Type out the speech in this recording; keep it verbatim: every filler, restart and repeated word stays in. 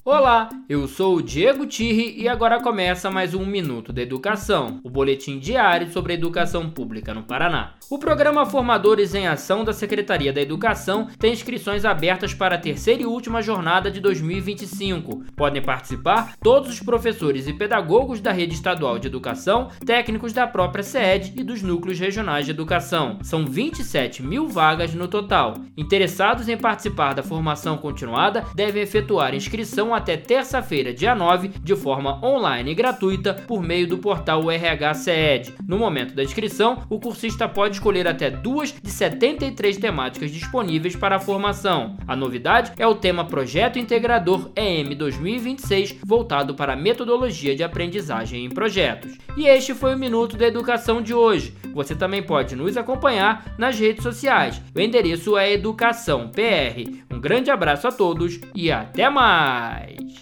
Olá, eu sou o Diego Tirri e agora começa mais um Minuto da Educação, o boletim diário sobre a educação pública no Paraná. O programa Formadores em Ação da Secretaria da Educação tem inscrições abertas para a terceira e última jornada de dois mil e vinte e cinco. Podem participar todos os professores e pedagogos da Rede Estadual de Educação, técnicos da própria SEED e dos núcleos regionais de educação. São vinte e sete mil vagas no total. Interessados em participar da formação continuada devem efetuar inscrição até terça-feira, dia nove, de forma online e gratuita por meio do portal U R H SEED. No momento da inscrição, o cursista pode escolher até duas de setenta e três temáticas disponíveis para a formação. A novidade é o tema Projeto Integrador E M dois mil e vinte e seis, voltado para a metodologia de aprendizagem em projetos. E este foi o Minuto da Educação de hoje. Você também pode nos acompanhar nas redes sociais. O endereço é Educação P R. Um grande abraço a todos e até mais!